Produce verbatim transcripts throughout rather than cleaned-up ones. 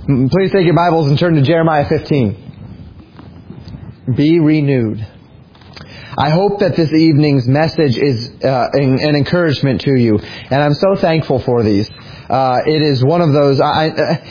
Please take your Bibles and turn to Jeremiah fifteen. Be renewed. I hope that this evening's message is uh, an, an encouragement to you, and I'm so thankful for these. Uh, it is one of those. I,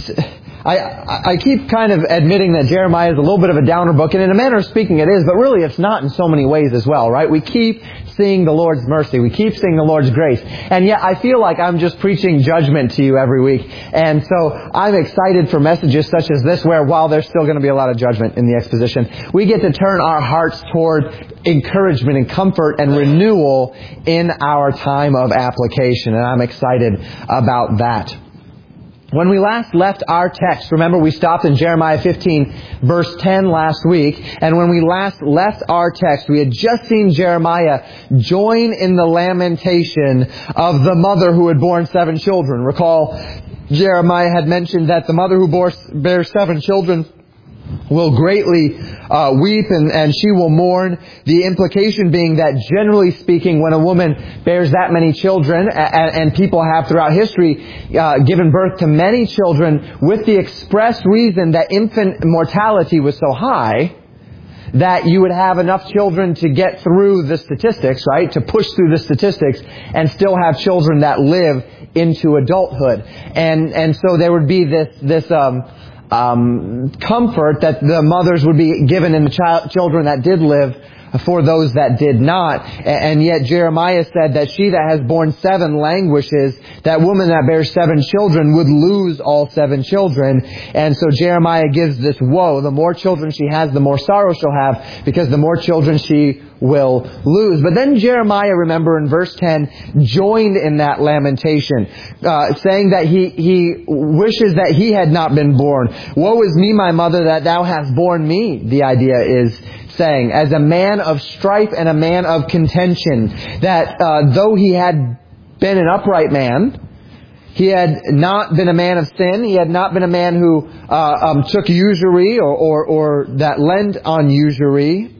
I I keep kind of admitting that Jeremiah is a little bit of a downer book, and in a manner of speaking, it is. But really, it's not in so many ways as well, right? We keep seeing the Lord's mercy, we keep seeing the Lord's grace, and yet I feel like I'm just preaching judgment to you every week. And so I'm excited for messages such as this, where while there's still going to be a lot of judgment in the exposition, we get to turn our hearts toward encouragement and comfort and renewal in our time of application. And I'm excited about that. When we last left our text, remember we stopped in Jeremiah fifteen, verse ten last week. And when we last left our text, we had just seen Jeremiah join in the lamentation of the mother who had borne seven children. Recall, Jeremiah had mentioned that the mother who bore, bears seven children will greatly uh, weep and, and she will mourn. The implication being that, generally speaking, when a woman bears that many children, and, and people have throughout history uh, given birth to many children with the express reason that infant mortality was so high, that you would have enough children to get through the statistics, right? To push through the statistics and still have children that live into adulthood. And and so there would be this this um Um, comfort that the mothers would be given in the child, children that did live for those that did not. And yet Jeremiah said that she that has borne seven languishes, that woman that bears seven children would lose all seven children. And so Jeremiah gives this woe. The more children she has, the more sorrow she'll have, because the more children she will lose. But then Jeremiah, remember in verse ten, joined in that lamentation, uh, saying that he, he wishes that he had not been born. Woe is me, my mother, that thou hast borne me, the idea is saying, as a man of strife and a man of contention, that uh, though he had been an upright man, he had not been a man of sin, he had not been a man who uh, um, took usury or, or, or that lent on usury,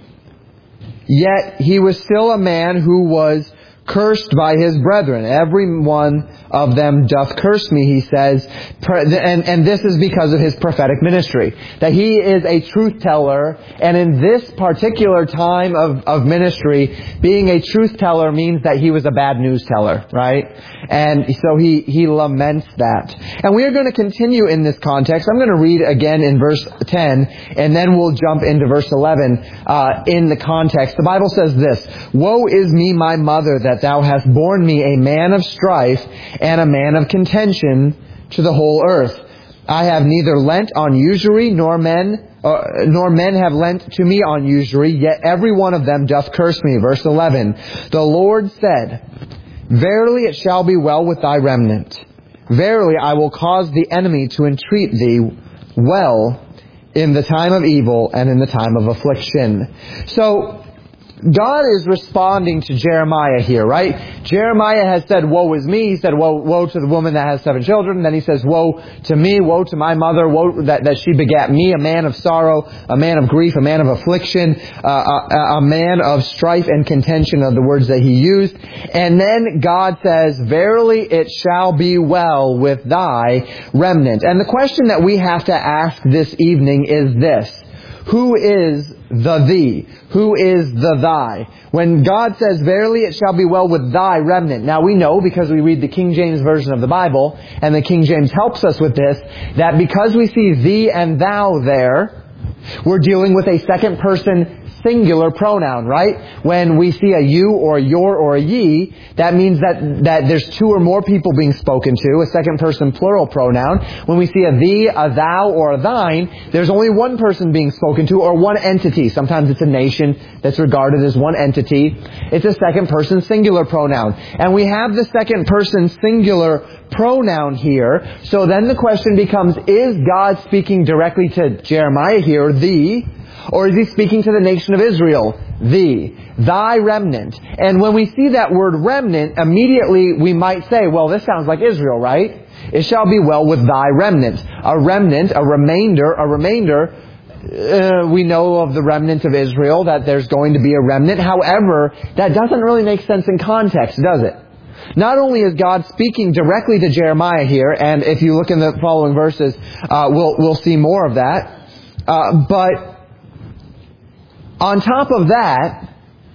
yet he was still a man who was cursed by his brethren. Every one of them doth curse me, he says. And, and this is because of his prophetic ministry. That he is a truth teller. And in this particular time of, of ministry, being a truth teller means that he was a bad news teller, right? And so he, he laments that. And we are going to continue in this context. I'm going to read again in verse ten, and then we'll jump into verse eleven uh, in the context. The Bible says this: Woe is me, my mother, that thou hast borne me a man of strife and a man of contention to the whole earth. I have neither lent on usury, nor men uh, nor men have lent to me on usury, yet every one of them doth curse me. Verse eleven, the Lord said, Verily it shall be well with thy remnant. Verily I will cause the enemy to entreat thee well in the time of evil and in the time of affliction. So God is responding to Jeremiah here, right? Jeremiah has said, woe is me. He said, woe, woe to the woman that has seven children. Then he says, woe to me, woe to my mother, woe that, that she begat me, a man of sorrow, a man of grief, a man of affliction, uh, a, a man of strife and contention, are the words that he used. And then God says, verily it shall be well with thy remnant. And the question that we have to ask this evening is this: who is the thee? Who is the thy? When God says, verily it shall be well with thy remnant. Now we know, because we read the King James Version of the Bible, and the King James helps us with this, that because we see thee and thou there, we're dealing with a second person singular pronoun, right? When we see a you or a your or a ye, that means that, that there's two or more people being spoken to, a second person plural pronoun. When we see a thee, a thou, or a thine, there's only one person being spoken to, or one entity. Sometimes it's a nation that's regarded as one entity. It's a second person singular pronoun. And we have the second person singular pronoun here. So then the question becomes, is God speaking directly to Jeremiah here, thee? Or is he speaking to the nation of Israel? Thee, thy remnant. And when we see that word remnant, immediately we might say, well, this sounds like Israel, right? It shall be well with thy remnant. A remnant, a remainder, a remainder. Uh, we know of the remnant of Israel, that there's going to be a remnant. However, that doesn't really make sense in context, does it? Not only is God speaking directly to Jeremiah here, and if you look in the following verses, uh, we'll we'll see more of that. Uh, but on top of that,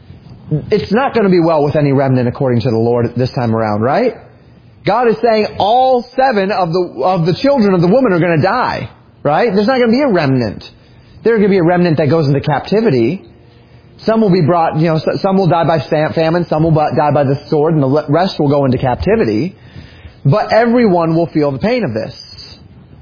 it's not going to be well with any remnant according to the Lord this time around, right? God is saying all seven of the of the children of the woman are going to die, right? There's not going to be a remnant. There's going to be a remnant that goes into captivity. Some will be brought, you know, some will die by famine, some will die by the sword, and the rest will go into captivity. But everyone will feel the pain of this.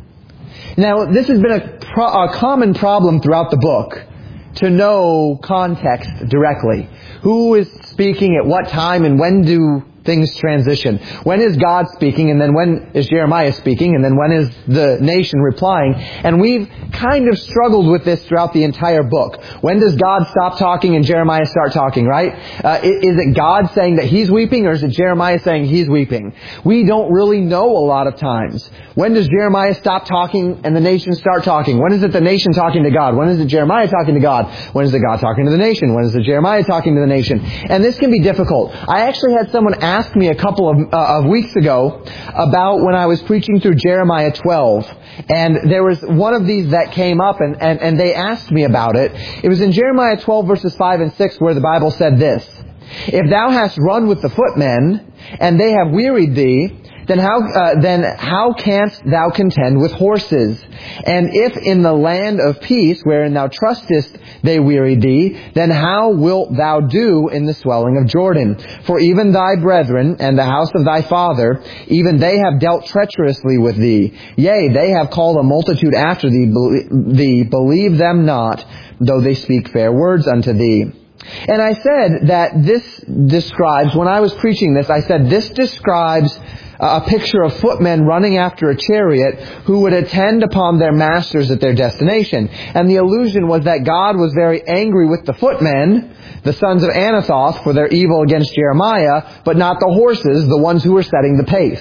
Now, this has been a, pro- a common problem throughout the book, to know context directly. Who is speaking at what time, and when do things transition? When is God speaking, and then when is Jeremiah speaking, and then when is the nation replying? And we've kind of struggled with this throughout the entire book. When does God stop talking and Jeremiah start talking, right? Uh, is it God saying that He's weeping, or is it Jeremiah saying He's weeping? We don't really know a lot of times. When does Jeremiah stop talking and the nation start talking? When is it the nation talking to God? When is it Jeremiah talking to God? When is it God talking to the nation? When is it Jeremiah talking to the nation? And this can be difficult. I actually had someone ask asked me a couple of, uh, of weeks ago about when I was preaching through Jeremiah twelve. And there was one of these that came up, and, and, and they asked me about it. It was in Jeremiah twelve verses five and six where the Bible said this: "If thou hast run with the footmen, and they have wearied thee, then how uh, then how canst thou contend with horses? And if in the land of peace, wherein thou trustest, they weary thee, then how wilt thou do in the swelling of Jordan? For even thy brethren and the house of thy father, even they have dealt treacherously with thee. Yea, they have called a multitude after thee, thee believe them not, though they speak fair words unto thee." And I said that this describes, when I was preaching this, I said this describes a picture of footmen running after a chariot who would attend upon their masters at their destination. And the allusion was that God was very angry with the footmen, the sons of Anathoth, for their evil against Jeremiah, but not the horses, the ones who were setting the pace.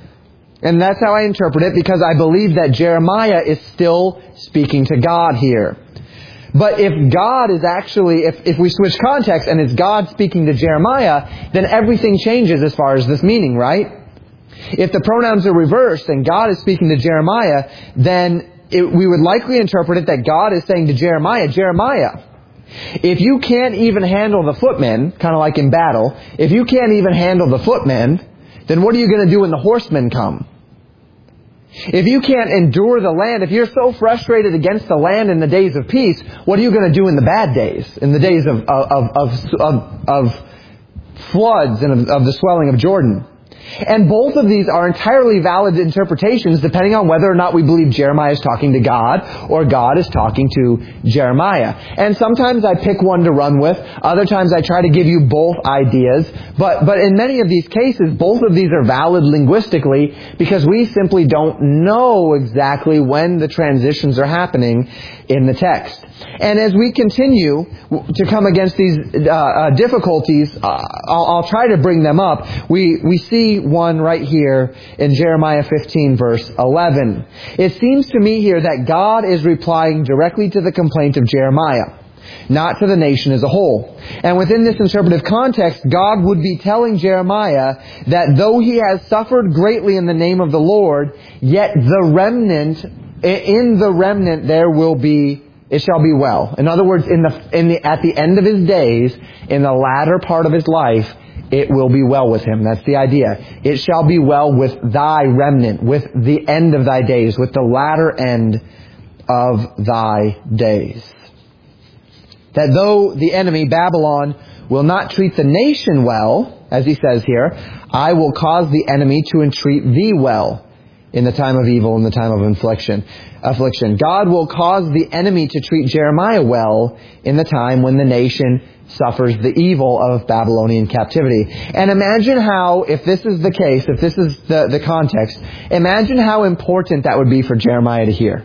And that's how I interpret it, because I believe that Jeremiah is still speaking to God here. But if God is actually, if, if we switch context and it's God speaking to Jeremiah, then everything changes as far as this meaning, right? If the pronouns are reversed and God is speaking to Jeremiah, then it, we would likely interpret it that God is saying to Jeremiah, Jeremiah, if you can't even handle the footmen, kind of like in battle, if you can't even handle the footmen, then what are you going to do when the horsemen come? If you can't endure the land, if you're so frustrated against the land in the days of peace, what are you going to do in the bad days, in the days of of of of, of floods and of, of the swelling of Jordan? And both of these are entirely valid interpretations depending on whether or not we believe Jeremiah is talking to God or God is talking to Jeremiah. And sometimes I pick one to run with. Other times I try to give you both ideas. But, but in many of these cases, both of these are valid linguistically because we simply don't know exactly when the transitions are happening in the text. And as we continue to come against these uh, uh, difficulties, uh, I'll, I'll try to bring them up. We we see one right here in Jeremiah fifteen, verse eleven. It seems to me here that God is replying directly to the complaint of Jeremiah, not to the nation as a whole. And within this interpretive context, God would be telling Jeremiah that though he has suffered greatly in the name of the Lord, yet the remnant, in the remnant there will be it shall be well. In other words, in the, in the, at the end of his days, in the latter part of his life, it will be well with him. That's the idea. It shall be well with thy remnant, with the end of thy days, with the latter end of thy days. That though the enemy, Babylon, will not treat the nation well, as he says here, I will cause the enemy to entreat thee well in the time of evil, in the time of affliction. Affliction. God will cause the enemy to treat Jeremiah well in the time when the nation suffers the evil of Babylonian captivity. And imagine how, if this is the case, if this is the, the context, imagine how important that would be for Jeremiah to hear.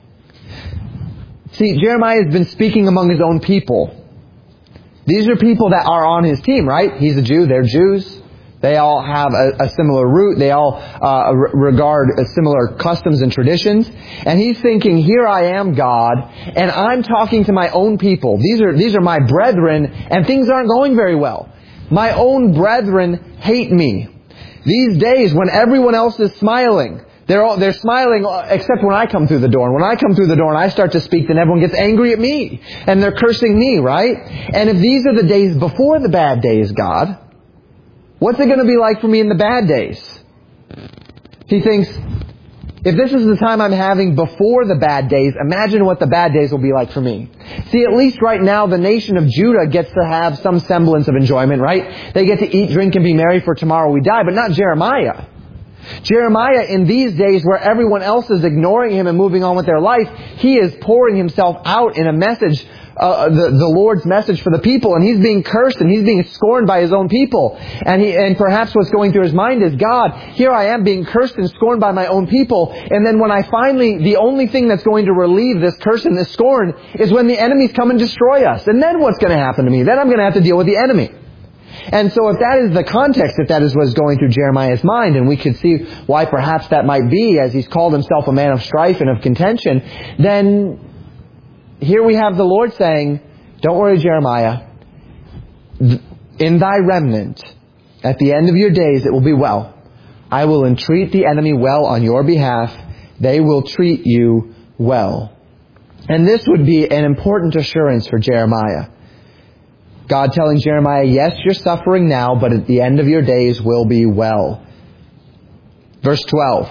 See, Jeremiah has been speaking among his own people. These are people that are on his team, right? He's a Jew, they're Jews. They all have a, a similar root. They all uh, regard similar customs and traditions. And he's thinking, here I am, God, and I'm talking to my own people. These are, these are my brethren, and things aren't going very well. My own brethren hate me. These days when everyone else is smiling, they're all, they're smiling except when I come through the door. And when I come through the door and I start to speak, then everyone gets angry at me. And they're cursing me, right? And if these are the days before the bad days, God, what's it going to be like for me in the bad days? He thinks, if this is the time I'm having before the bad days, imagine what the bad days will be like for me. See, at least right now, the nation of Judah gets to have some semblance of enjoyment, right? They get to eat, drink, and be merry, for tomorrow we die, but not Jeremiah. Jeremiah, in these days where everyone else is ignoring him and moving on with their life, he is pouring himself out in a message, uh, the, the Lord's message for the people, and he's being cursed and he's being scorned by his own people. And he, and perhaps what's going through his mind is, God, here I am being cursed and scorned by my own people, and then when I finally, the only thing that's going to relieve this curse and this scorn is when the enemies come and destroy us. And then what's going to happen to me? Then I'm going to have to deal with the enemy. And so if that is the context, if that is what's going through Jeremiah's mind, and we could see why perhaps that might be, as he's called himself a man of strife and of contention, then here we have the Lord saying, don't worry, Jeremiah. In thy remnant, at the end of your days, it will be well. I will entreat the enemy well on your behalf. They will treat you well. And this would be an important assurance for Jeremiah. God telling Jeremiah, yes, you're suffering now, but at the end of your days will be well. Verse twelve.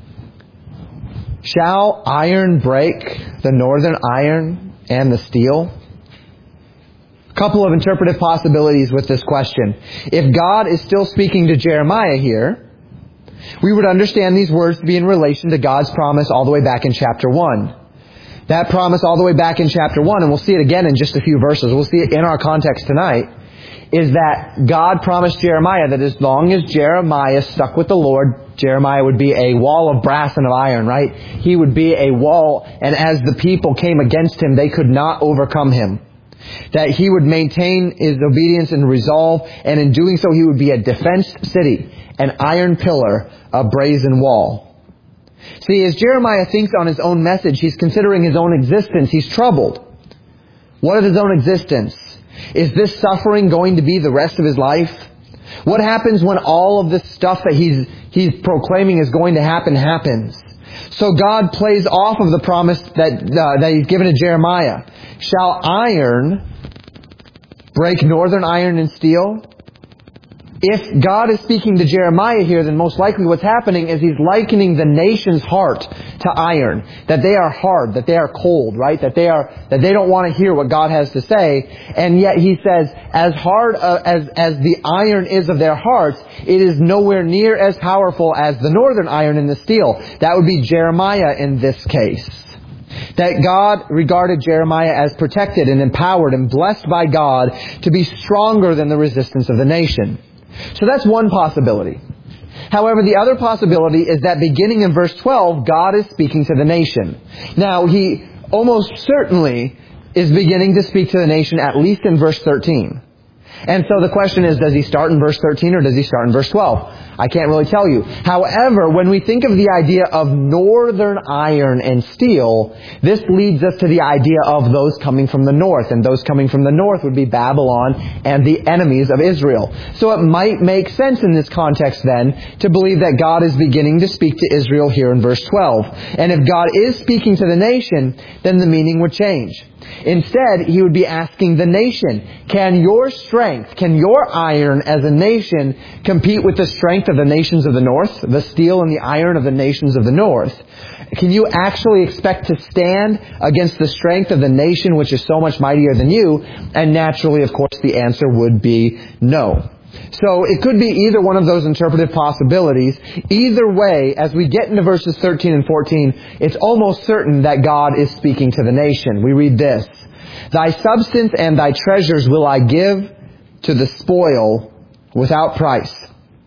Shall iron break the northern iron and the steel? A couple of interpretive possibilities with this question. If God is still speaking to Jeremiah here, we would understand these words to be in relation to God's promise all the way back in chapter one. That promise all the way back in chapter one, and we'll see it again in just a few verses. We'll see it in our context tonight, is that God promised Jeremiah that as long as Jeremiah stuck with the Lord, Jeremiah would be a wall of brass and of iron, right? He would be a wall, and as the people came against him, they could not overcome him. That he would maintain his obedience and resolve, and in doing so he would be a defensed city, an iron pillar, a brazen wall. See, as Jeremiah thinks on his own message, he's considering his own existence. He's troubled. What of his own existence? Is this suffering going to be the rest of his life? What happens when all of this stuff that he's he's proclaiming is going to happen happens? So God plays off of the promise that uh, that he's given to Jeremiah. Shall iron break northern iron and steel? If God is speaking to Jeremiah here, then most likely what's happening is he's likening the nation's heart to iron. That they are hard, that they are cold, right? That they are, that they don't want to hear what God has to say. And yet he says, as hard uh, as, as the iron is of their hearts, it is nowhere near as powerful as the northern iron and the steel. That would be Jeremiah in this case. That God regarded Jeremiah as protected and empowered and blessed by God to be stronger than the resistance of the nation. So that's one possibility. However, the other possibility is that beginning in verse twelve, God is speaking to the nation. Now, he almost certainly is beginning to speak to the nation, at least in verse thirteen. And so the question is, does he start in verse thirteen or does he start in verse twelve? I can't really tell you. However, when we think of the idea of northern iron and steel, this leads us to the idea of those coming from the north. And those coming from the north would be Babylon and the enemies of Israel. So it might make sense in this context then to believe that God is beginning to speak to Israel here in verse twelve. And if God is speaking to the nation, then the meaning would change. Instead, he would be asking the nation, can your strength, can your iron as a nation compete with the strength of the nations of the north, the steel and the iron of the nations of the north? Can you actually expect to stand against the strength of the nation which is so much mightier than you? And naturally, of course, the answer would be no. So it could be either one of those interpretive possibilities. Either way, as we get into verses thirteen and fourteen, it's almost certain that God is speaking to the nation. We read this: Thy substance and thy treasures will I give to the spoil without price,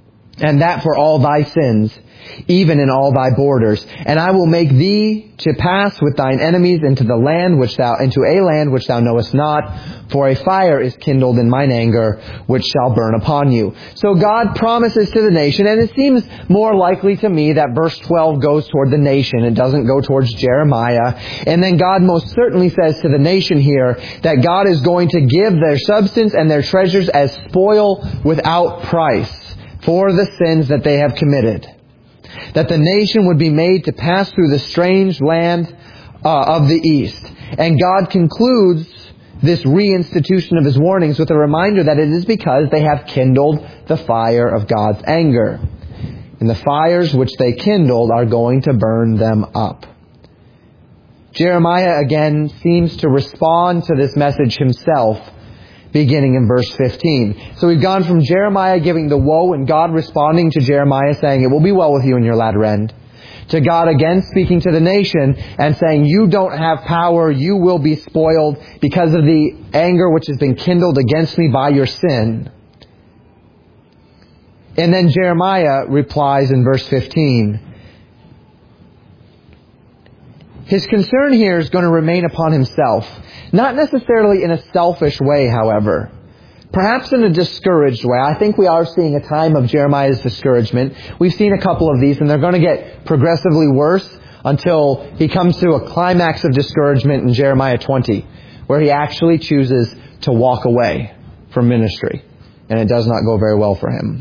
and that for all thy sins, even in all thy borders. And I will make thee to pass with thine enemies into the land which thou, into a land which thou knowest not, for a fire is kindled in mine anger, which shall burn upon you. So God promises to the nation, and it seems more likely to me that verse twelve goes toward the nation. It doesn't go towards Jeremiah. And then God most certainly says to the nation here that God is going to give their substance and their treasures as spoil without price for the sins that they have committed, that the nation would be made to pass through the strange land uh, of the east. And God concludes this reinstitution of His warnings with a reminder that it is because they have kindled the fire of God's anger. And the fires which they kindled are going to burn them up. Jeremiah again seems to respond to this message himself, beginning in verse fifteen. So we've gone from Jeremiah giving the woe and God responding to Jeremiah saying, "It will be well with you in your latter end," to God again speaking to the nation and saying, "You don't have power, you will be spoiled because of the anger which has been kindled against me by your sin." And then Jeremiah replies in verse fifteen. His concern here is going to remain upon himself. Not necessarily in a selfish way, however. Perhaps in a discouraged way. I think we are seeing a time of Jeremiah's discouragement. We've seen a couple of these, and they're going to get progressively worse until he comes to a climax of discouragement in Jeremiah twenty, where he actually chooses to walk away from ministry. And it does not go very well for him.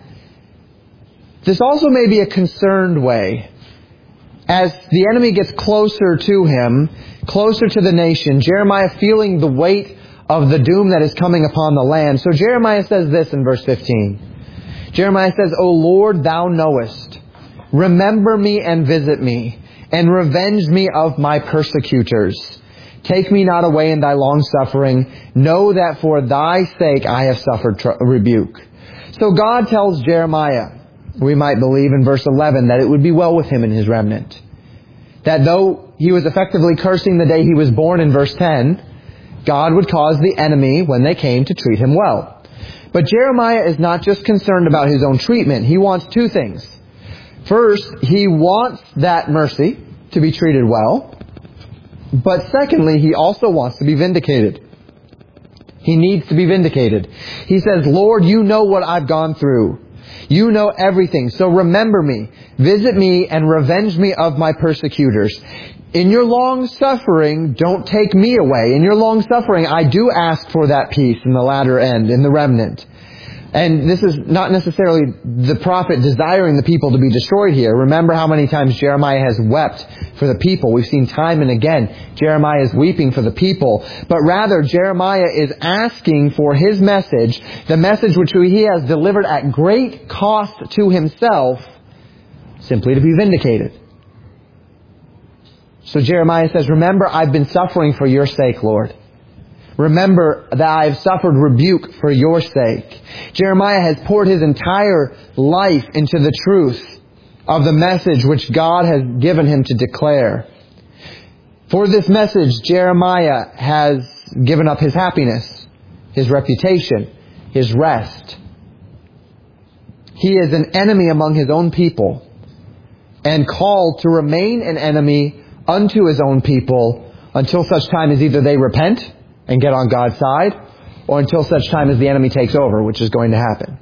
This also may be a concerned way. As the enemy gets closer to him, closer to the nation, Jeremiah feeling the weight of the doom that is coming upon the land. So Jeremiah says this in verse fifteen. Jeremiah says, "O Lord, Thou knowest. Remember me and visit me, and revenge me of my persecutors. Take me not away in Thy long suffering. Know that for Thy sake I have suffered tr- rebuke." So God tells Jeremiah, we might believe in verse eleven, that it would be well with him and his remnant. That though he was effectively cursing the day he was born in verse ten, God would cause the enemy, when they came, to treat him well. But Jeremiah is not just concerned about his own treatment. He wants two things. First, he wants that mercy to be treated well. But secondly, he also wants to be vindicated. He needs to be vindicated. He says, "Lord, you know what I've gone through. You know everything. So remember me. Visit me and revenge me of my persecutors. In your long suffering, don't take me away. In your long suffering, I do ask for that peace in the latter end, in the remnant." And this is not necessarily the prophet desiring the people to be destroyed here. Remember how many times Jeremiah has wept for the people. We've seen time and again Jeremiah is weeping for the people. But rather, Jeremiah is asking for his message, the message which he has delivered at great cost to himself, simply to be vindicated. So Jeremiah says, "Remember, I've been suffering for your sake, Lord. Remember that I've suffered rebuke for your sake." Jeremiah has poured his entire life into the truth of the message which God has given him to declare. For this message, Jeremiah has given up his happiness, his reputation, his rest. He is an enemy among his own people and called to remain an enemy unto his own people until such time as either they repent and get on God's side, or until such time as the enemy takes over, which is going to happen.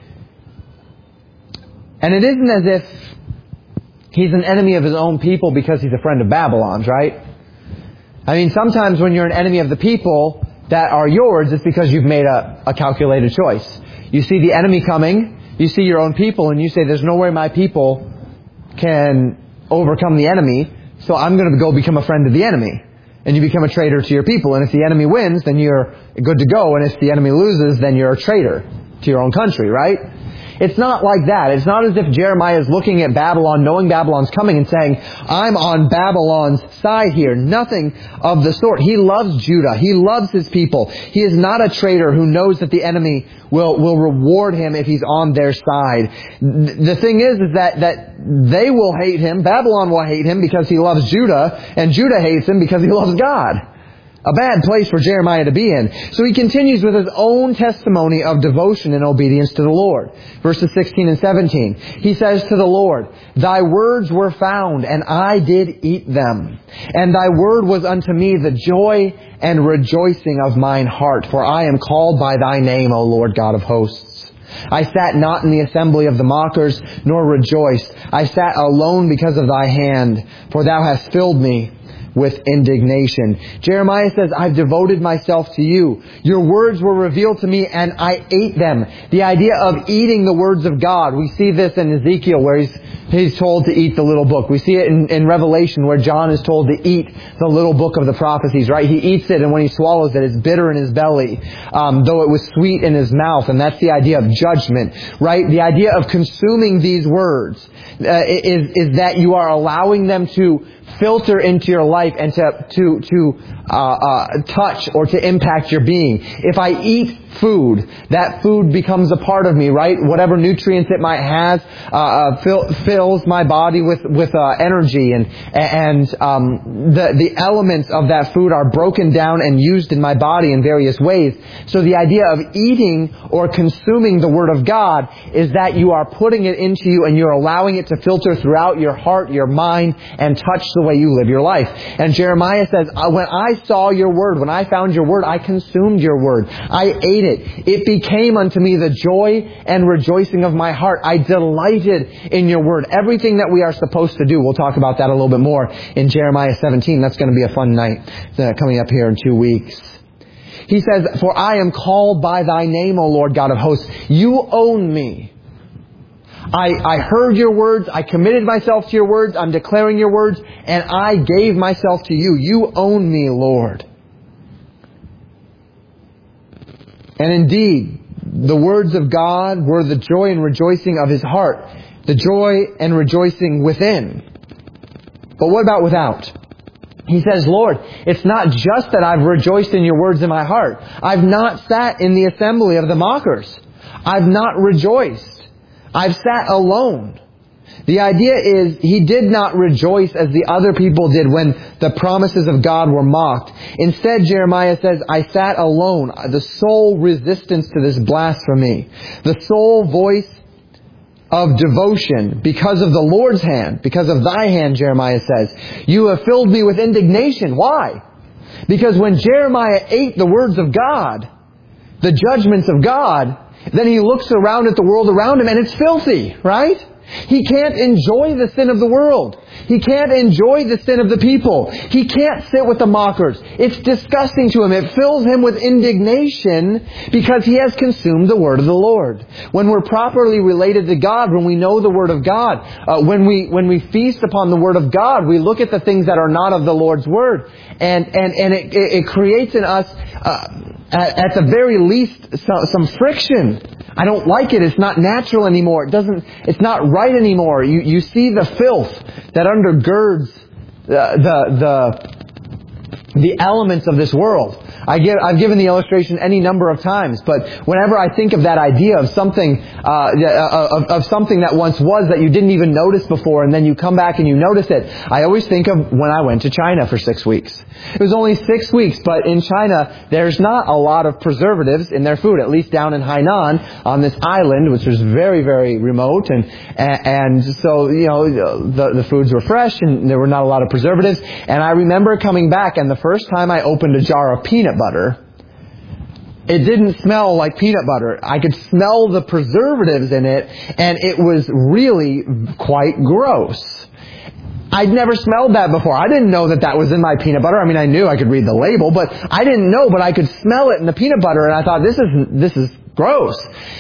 And it isn't as if he's an enemy of his own people because he's a friend of Babylon's, right? I mean, sometimes when you're an enemy of the people that are yours, it's because you've made a, a calculated choice. You see the enemy coming, you see your own people, and you say, "There's no way my people can overcome the enemy, so I'm going to go become a friend of the enemy." And you become a traitor to your people. And if the enemy wins, then you're good to go. And if the enemy loses, then you're a traitor to your own country, right? It's not like that. It's not as if Jeremiah is looking at Babylon, knowing Babylon's coming, and saying, "I'm on Babylon's side here." Nothing of the sort. He loves Judah. He loves his people. He is not a traitor who knows that the enemy will, will reward him if he's on their side. The thing is, is that, that they will hate him. Babylon will hate him because he loves Judah, and Judah hates him because he loves God. A bad place for Jeremiah to be in. So he continues with his own testimony of devotion and obedience to the Lord. Verses sixteen and seventeen. He says to the Lord, "Thy words were found, and I did eat them. And Thy word was unto me the joy and rejoicing of mine heart. For I am called by Thy name, O Lord God of hosts. I sat not in the assembly of the mockers, nor rejoiced. I sat alone because of Thy hand, for Thou hast filled me. with indignation. Jeremiah says, I've devoted myself to you. Your words were revealed to me and I ate them. The idea of eating the words of God. We see this in Ezekiel where he's, he's told to eat the little book. We see it in, in Revelation where John is told to eat the little book of the prophecies, right? He eats it and when he swallows it, it's bitter in his belly, um, though it was sweet in his mouth. And that's the idea of judgment, right? The idea of consuming these words uh, is, is that you are allowing them to filter into your life and to to to uh, uh, touch or to impact your being. If I eat food, that food becomes a part of me, right? Whatever nutrients it might have uh, uh, fill, fills my body with with uh, energy, and and um, the the elements of that food are broken down and used in my body in various ways. So the idea of eating or consuming the Word of God is that you are putting it into you and you're allowing it to filter throughout your heart, your mind, and touch the way you live your life. And Jeremiah says, when I saw your Word, when I found your Word, I consumed your Word. I ate it. It became unto me the joy and rejoicing of my heart. I delighted in your Word. Everything that we are supposed to do. We'll talk about that a little bit more in Jeremiah seventeen. That's going to be a fun night uh, coming up here in two weeks. He says, for I am called by thy name, O Lord God of hosts. You own me. I, I heard your words. I committed myself to your words. I'm declaring your words. And I gave myself to you. You own me, Lord. And indeed, the words of God were the joy and rejoicing of his heart. The joy and rejoicing within. But what about without? He says, Lord, it's not just that I've rejoiced in your words in my heart. I've not sat in the assembly of the mockers. I've not rejoiced. I've sat alone. The idea is he did not rejoice as the other people did when the promises of God were mocked. Instead, Jeremiah says, I sat alone. The sole resistance to this blasphemy. The sole voice of devotion because of the Lord's hand, because of thy hand, Jeremiah says. You have filled me with indignation. Why? Because when Jeremiah ate the words of God, the judgments of God, then he looks around at the world around him and it's filthy, right? He can't enjoy the sin of the world. He can't enjoy the sin of the people. He can't sit with the mockers. It's disgusting to him. It fills him with indignation because he has consumed the word of the Lord. When we're properly related to God, when we know the word of God, uh, when we when we feast upon the word of God, we look at the things that are not of the Lord's word, and and and it, it creates in us, uh, at, at the very least, some, some friction. I don't like it. It's not natural anymore. It doesn't, it's not right anymore. You, you see the filth that undergirds the, the, the, the elements of this world. I give, I've given the illustration any number of times, but whenever I think of that idea of something, uh, of, of something that once was that you didn't even notice before, and then you come back and you notice it, I always think of when I went to China for six weeks. It was only six weeks, but in China, there's not a lot of preservatives in their food, at least down in Hainan, on this island, which was very, very remote, and, and so, you know, the, the foods were fresh, and there were not a lot of preservatives, and I remember coming back, and the first time I opened a jar of peanut butter, it didn't smell like peanut butter. I could smell the preservatives in it, and it was really quite gross. I'd never smelled that before. I didn't know that that was in my peanut butter. I mean, I knew I could read the label, but I didn't know, but I could smell it in the peanut butter, and I thought, this is this is gross.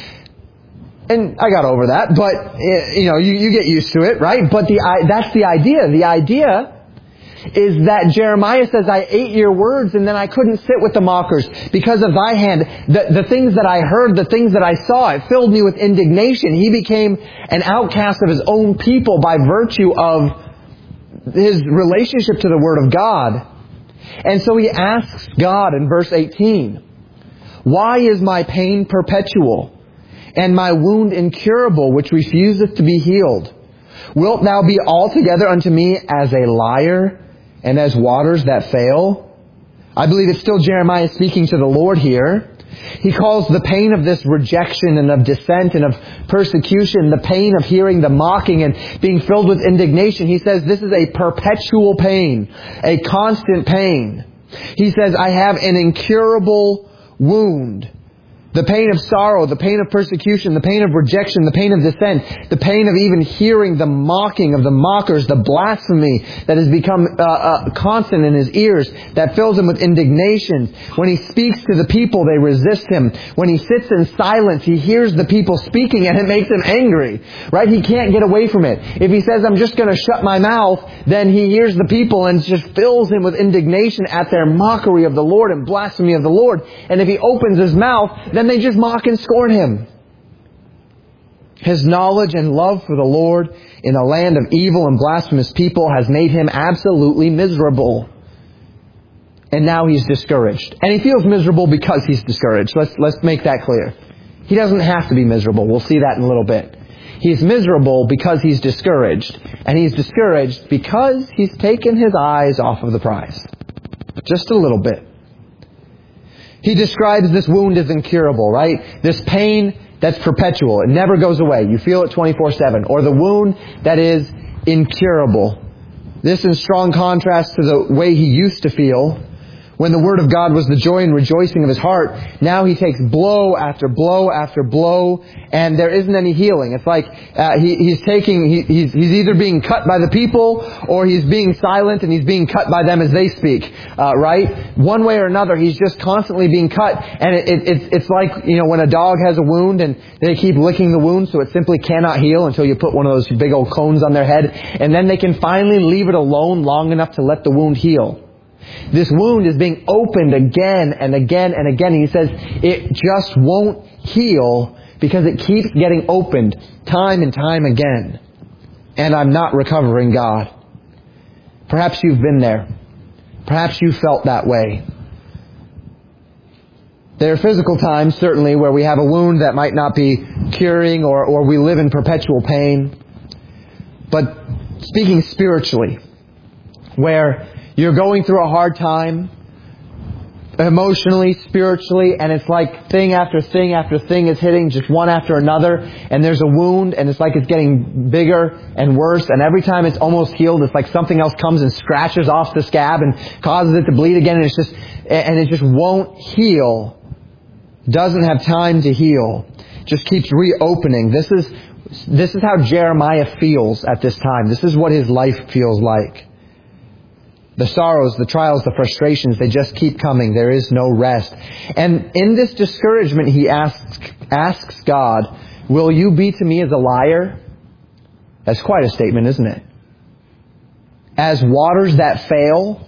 And I got over that, but, you know, you, you get used to it, right? But the that's the idea. The idea is that Jeremiah says, I ate your words and then I couldn't sit with the mockers because of thy hand. The, the things that I heard, the things that I saw, it filled me with indignation. He became an outcast of his own people by virtue of his relationship to the Word of God. And so he asks God in verse eighteen, why is my pain perpetual and my wound incurable, which refuseth to be healed? Wilt thou be altogether unto me as a liar and as waters that fail? I believe it's still Jeremiah speaking to the Lord here. He calls the pain of this rejection and of dissent and of persecution, the pain of hearing the mocking and being filled with indignation. He says this is a perpetual pain, a constant pain. He says, I have an incurable wound. The pain of sorrow, the pain of persecution, the pain of rejection, the pain of dissent, the pain of even hearing the mocking of the mockers, the blasphemy that has become uh, uh, constant in his ears, that fills him with indignation. When he speaks to the people, they resist him. When he sits in silence, he hears the people speaking and it makes him angry. Right? He can't get away from it. If he says, I'm just going to shut my mouth, then he hears the people and it just fills him with indignation at their mockery of the Lord and blasphemy of the Lord. And if he opens his mouth, then they just mock and scorn him. His knowledge and love for the Lord in a land of evil and blasphemous people has made him absolutely miserable. And now he's discouraged. And he feels miserable because he's discouraged. Let's, let's make that clear. He doesn't have to be miserable. We'll see that in a little bit. He's miserable because he's discouraged. And he's discouraged because he's taken his eyes off of the prize. Just a little bit. He describes this wound as incurable, right? This pain that's perpetual. It never goes away. You feel it twenty-four seven. Or the wound that is incurable. This in strong contrast to the way he used to feel when the Word of God was the joy and rejoicing of his heart. Now he takes blow after blow after blow, and there isn't any healing. It's like uh, he, he's taking, he, he's, he's either being cut by the people, or he's being silent and he's being cut by them as they speak. Uh, right? One way or another, he's just constantly being cut, and it, it, it's, it's like, you know, when a dog has a wound and they keep licking the wound so it simply cannot heal until you put one of those big old cones on their head, and then they can finally leave it alone long enough to let the wound heal. This wound is being opened again and again and again. And he says it just won't heal because it keeps getting opened time and time again. And I'm not recovering, God. Perhaps you've been there. Perhaps you felt that way. There are physical times, certainly, where we have a wound that might not be curing, or, or we live in perpetual pain. But speaking spiritually, where you're going through a hard time, emotionally, spiritually, and it's like thing after thing after thing is hitting, just one after another, and there's a wound, and it's like it's getting bigger and worse, and every time it's almost healed, it's like something else comes and scratches off the scab and causes it to bleed again, and it's just, and it just won't heal. Doesn't have time to heal. Just keeps reopening. This is, this is how Jeremiah feels at this time. This is what his life feels like. The sorrows, the trials, the frustrations, they just keep coming. There is no rest. And in this discouragement, he asks, asks God, will you be to me as a liar? That's quite a statement, isn't it? As waters that fail?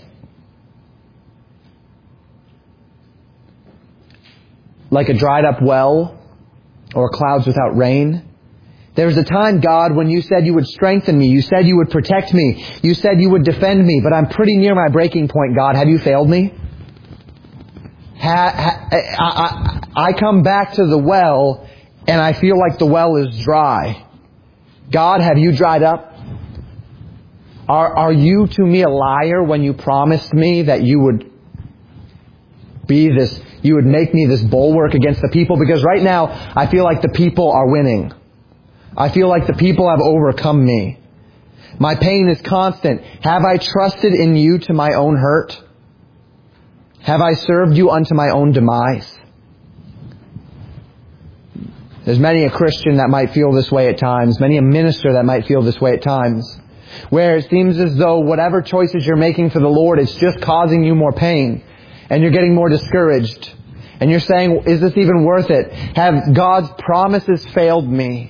Like a dried up well? Or clouds without rain? There was a time, God, when you said you would strengthen me. You said you would protect me. You said you would defend me. But I'm pretty near my breaking point, God. Have you failed me? Ha, ha, I, I, I come back to the well, and I feel like the well is dry. God, have you dried up? Are, are you to me a liar when you promised me that you would be this, you would make me this bulwark against the people? Because right now, I feel like the people are winning. I feel like the people have overcome me. My pain is constant. Have I trusted in you to my own hurt? Have I served you unto my own demise? There's many a Christian that might feel this way at times. Many a minister that might feel this way at times. Where it seems as though whatever choices you're making for the Lord, it's just causing you more pain. And you're getting more discouraged. And you're saying, is this even worth it? Have God's promises failed me?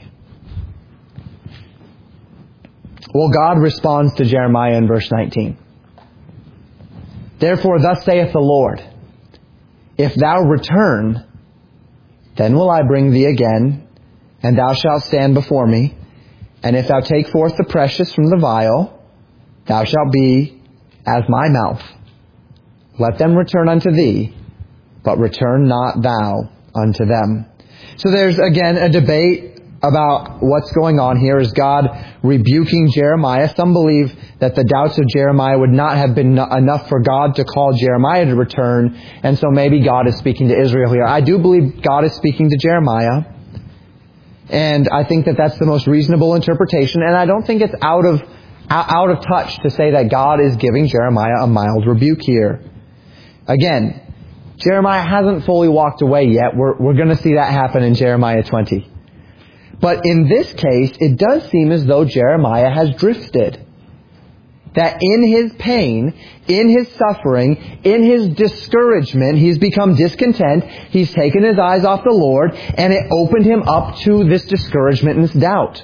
Well, God responds to Jeremiah in verse nineteen. Therefore, thus saith the Lord, if thou return, then will I bring thee again, and thou shalt stand before me. And if thou take forth the precious from the vial, thou shalt be as my mouth. Let them return unto thee, but return not thou unto them. So there's again a debate about what's going on here. Is God rebuking Jeremiah? Some believe that the doubts of Jeremiah would not have been enough for God to call Jeremiah to return, and so maybe God is speaking to Israel here. I do believe God is speaking to Jeremiah, and I think that that's the most reasonable interpretation, and I don't think it's out of out of touch to say that God is giving Jeremiah a mild rebuke here. Again, Jeremiah hasn't fully walked away yet. We're, we're going to see that happen in Jeremiah twenty. But in this case, it does seem as though Jeremiah has drifted. That in his pain, in his suffering, in his discouragement, he's become discontent. He's taken his eyes off the Lord, and it opened him up to this discouragement and this doubt.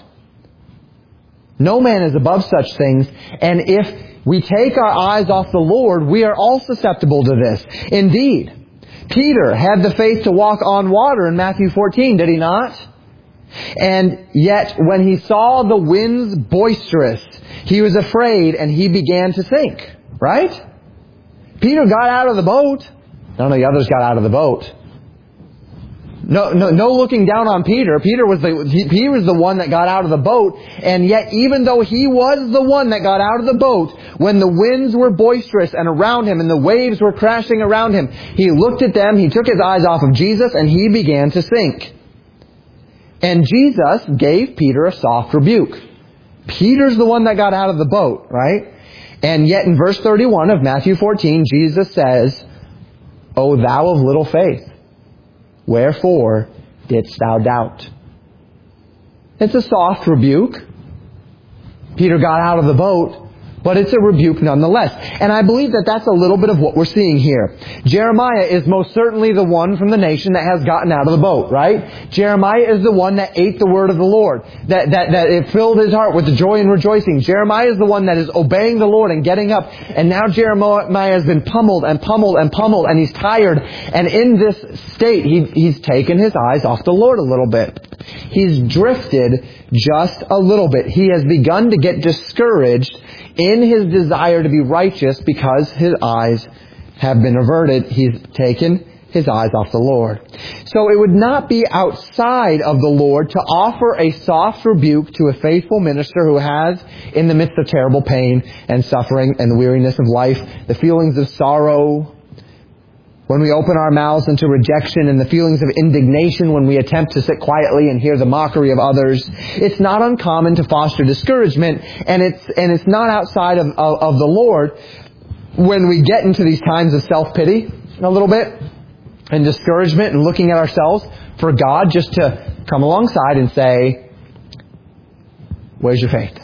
No man is above such things, and if we take our eyes off the Lord, we are all susceptible to this. Indeed, Peter had the faith to walk on water in Matthew fourteen, did he not? And yet, when he saw the winds boisterous, he was afraid and he began to sink. Right? Peter got out of the boat. None of the others got out of the boat. No, no, no looking down on Peter. Peter was the he, he was the one that got out of the boat, and yet even though he was the one that got out of the boat, when the winds were boisterous and around him and the waves were crashing around him, he looked at them, he took his eyes off of Jesus, and he began to sink. And Jesus gave Peter a soft rebuke. Peter's the one that got out of the boat, right? And yet in verse thirty-one of Matthew fourteen, Jesus says, "O thou of little faith, wherefore didst thou doubt?" It's a soft rebuke. Peter got out of the boat, but it's a rebuke nonetheless. And I believe that that's a little bit of what we're seeing here. Jeremiah is most certainly the one from the nation that has gotten out of the boat, right? Jeremiah is the one that ate the word of the Lord, that, that, that it filled his heart with joy and rejoicing. Jeremiah is the one that is obeying the Lord and getting up. And now Jeremiah has been pummeled and pummeled and pummeled, and he's tired. And in this state, he, he's taken his eyes off the Lord a little bit. He's drifted just a little bit. He has begun to get discouraged in his desire to be righteous because his eyes have been averted. He's taken his eyes off the Lord. So it would not be outside of the Lord to offer a soft rebuke to a faithful minister who has, in the midst of terrible pain and suffering and the weariness of life, the feelings of sorrow, when we open our mouths into rejection, and the feelings of indignation when we attempt to sit quietly and hear the mockery of others. It's not uncommon to foster discouragement, and it's and it's not outside of, of, of the Lord when we get into these times of self-pity a little bit, and discouragement, and looking at ourselves, for God just to come alongside and say, "Where's your faith?"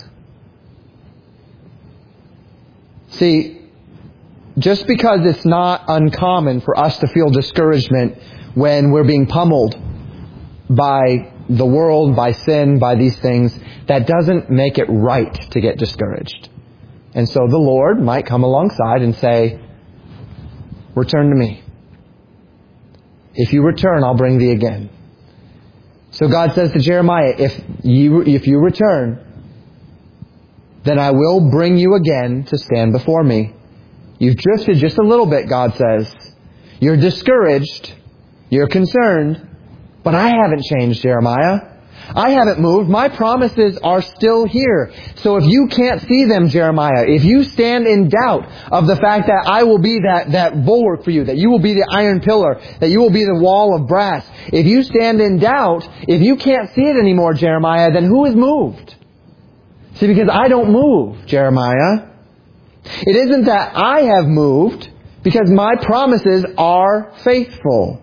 See, just because it's not uncommon for us to feel discouragement when we're being pummeled by the world, by sin, by these things, that doesn't make it right to get discouraged. And so the Lord might come alongside and say, "Return to me. If you return, I'll bring thee again." So God says to Jeremiah, if you, if you return, then I will bring you again to stand before me. You've drifted just a little bit, God says. You're discouraged. You're concerned. But I haven't changed, Jeremiah. I haven't moved. My promises are still here. So if you can't see them, Jeremiah, if you stand in doubt of the fact that I will be that, that bulwark for you, that you will be the iron pillar, that you will be the wall of brass, if you stand in doubt, if you can't see it anymore, Jeremiah, then who has moved? See, because I don't move, Jeremiah. It isn't that I have moved, because my promises are faithful.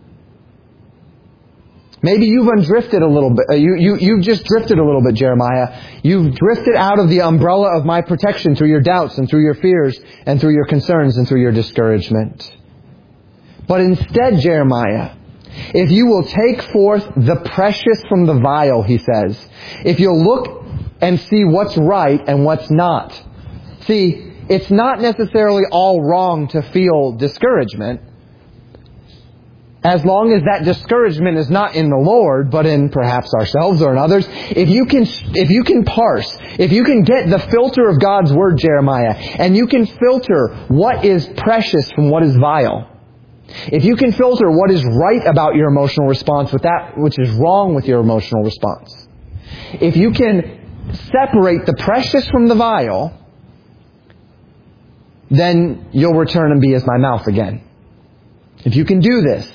Maybe you've undrifted a little bit. You, you, you've just drifted a little bit, Jeremiah. You've drifted out of the umbrella of my protection through your doubts and through your fears and through your concerns and through your discouragement. But instead, Jeremiah, if you will take forth the precious from the vile, he says, if you'll look and see what's right and what's not. See, it's not necessarily all wrong to feel discouragement, as long as that discouragement is not in the Lord, but in perhaps ourselves or in others. If you can, if you can parse, if you can get the filter of God's Word, Jeremiah, and you can filter what is precious from what is vile, if you can filter what is right about your emotional response with that which is wrong with your emotional response, if you can separate the precious from the vile, then you'll return and be as my mouth again. If you can do this,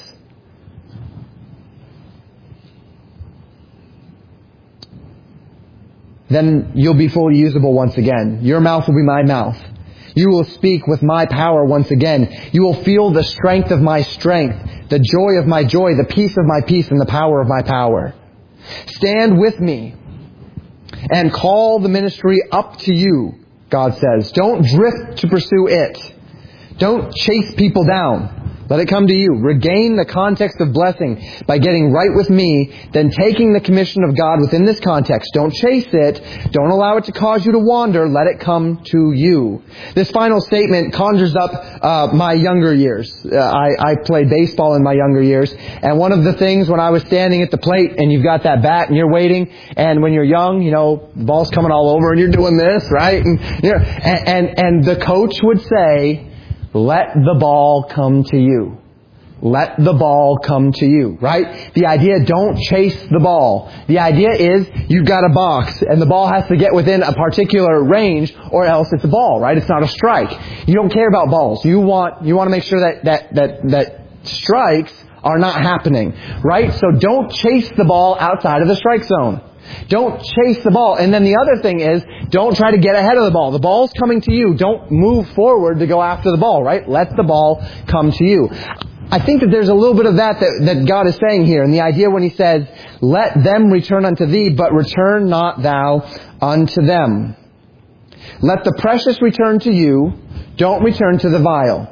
then you'll be fully usable once again. Your mouth will be my mouth. You will speak with my power once again. You will feel the strength of my strength, the joy of my joy, the peace of my peace, and the power of my power. Stand with me and call the ministry up to you, God says. Don't drift to pursue it. Don't chase people down. Let it come to you. Regain the context of blessing by getting right with me, then taking the commission of God within this context. Don't chase it. Don't allow it to cause you to wander. Let it come to you. This final statement conjures up uh, my younger years. Uh, I, I played baseball in my younger years. And one of the things when I was standing at the plate and you've got that bat and you're waiting, and when you're young, you know, the ball's coming all over and you're doing this, right? And, you know, and, and, and the coach would say, let the ball come to you. Let the ball come to you, right? The idea, don't chase the ball. The idea is you've got a box and the ball has to get within a particular range or else it's a ball, right? It's not a strike. You don't care about balls. You want, you want to make sure that, that, that, that strikes are not happening, right? So don't chase the ball outside of the strike zone. Don't chase the ball. And then the other thing is, don't try to get ahead of the ball. The ball's coming to you. Don't move forward to go after the ball, right? Let the ball come to you. I think that there's a little bit of that, that that God is saying here. And the idea when He says, let them return unto thee, but return not thou unto them. Let the precious return to you. Don't return to the vile.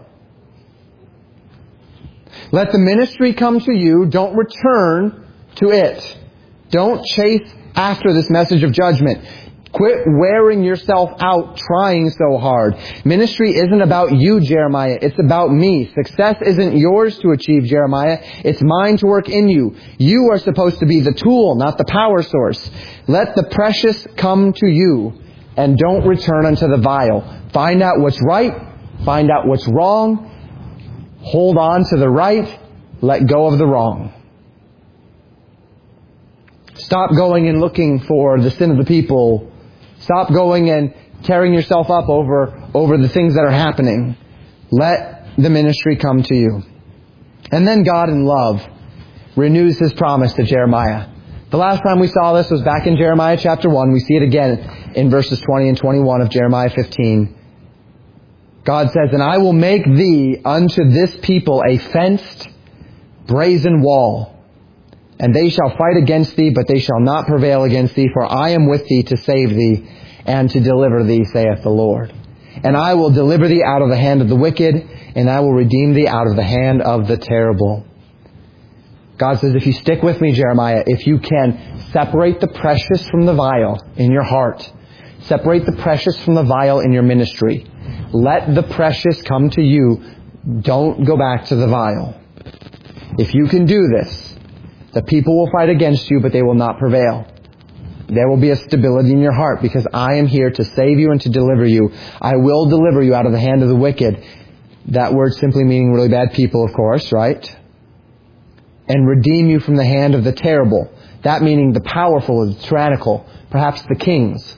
Let the ministry come to you. Don't return to it. Don't chase after this message of judgment. Quit wearing yourself out trying so hard. Ministry isn't about you, Jeremiah. It's about me. Success isn't yours to achieve, Jeremiah. It's mine to work in you. You are supposed to be the tool, not the power source. Let the precious come to you and don't return unto the vile. Find out what's right. Find out what's wrong. Hold on to the right. Let go of the wrong. Stop going and looking for the sin of the people. Stop going and tearing yourself up over, over the things that are happening. Let the ministry come to you. And then God in love renews His promise to Jeremiah. The last time we saw this was back in Jeremiah chapter one. We see it again in verses twenty and twenty-one of Jeremiah fifteen. God says, and I will make thee unto this people a fenced, brazen wall. And they shall fight against thee, but they shall not prevail against thee, for I am with thee to save thee and to deliver thee, saith the Lord. And I will deliver thee out of the hand of the wicked, and I will redeem thee out of the hand of the terrible. God says, if you stick with me, Jeremiah, if you can separate the precious from the vile in your heart, separate the precious from the vile in your ministry, let the precious come to you, don't go back to the vile. If you can do this, the people will fight against you, but they will not prevail. There will be a stability in your heart because I am here to save you and to deliver you. I will deliver you out of the hand of the wicked. That word simply meaning really bad people, of course, right? And redeem you from the hand of the terrible. That meaning the powerful, the tyrannical, perhaps the kings.